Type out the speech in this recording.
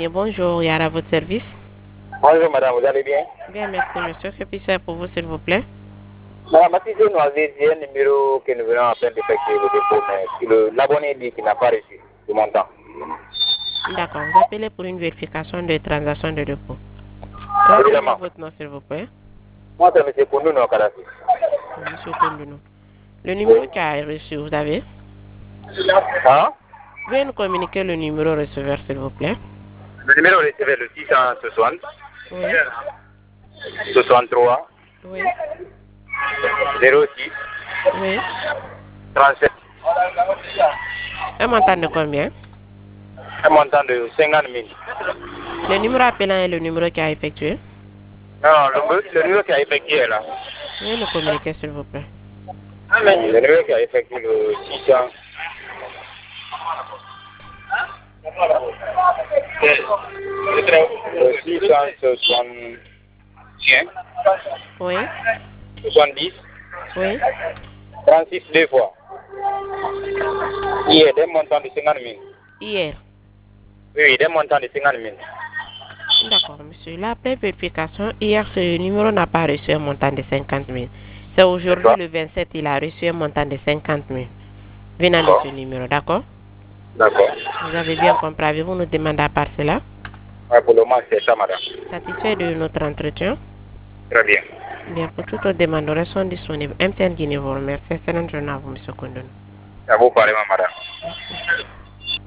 Bien, bonjour, Yara, à votre service. Bonjour madame, vous allez bien? Bien, merci monsieur. Que puis-je faire pour vous, s'il vous plaît? Madame, si nous avez dit un numéro que nous venons à peine d'effectuer le dépôt, mais l'abonné dit qu'il n'a pas reçu le montant. D'accord, vous appelez pour une vérification de transaction de dépôt. Rappelez-moi Évidemment. votre nom, s'il vous plaît. Moi, c'est M. Koundou Nokarasi. Monsieur Konduno. Le numéro qui a reçu, vous avez? Hein? Veuillez nous communiquer le numéro receveur, s'il vous plaît. Le numéro recevé le 660 Oui, 63 oui, 06 oui. 37. Un montant de combien? Un montant de 50 000. Le numéro appelant est le numéro qui a effectué. Non, le numéro qui a effectué est là. Veuillez nous communiquer, s'il vous plaît. Le numéro qui a effectué le 600. Le 660. Oui, 70 oui. 36 deux fois. Il y a des montants de 50 000. Hier. Oui, des montants de 50 000. D'accord, monsieur. L'appel vérification, hier, ce numéro n'a pas reçu un montant de 50 000. C'est aujourd'hui, le 27, il a reçu un montant de 50 000 venant de ce numéro, d'accord? D'accord. Vous avez bien compris. Avez-vous nous demandé à part cela? Pour le moment, c'est ça, madame. Satisfait de notre entretien? Très bien. Bien, pour toutes les demandes, sont disponibles. MTN Guinée vous remercie. Excellente journée à vous, monsieur Kondon. À vous, pareillement, madame. Merci.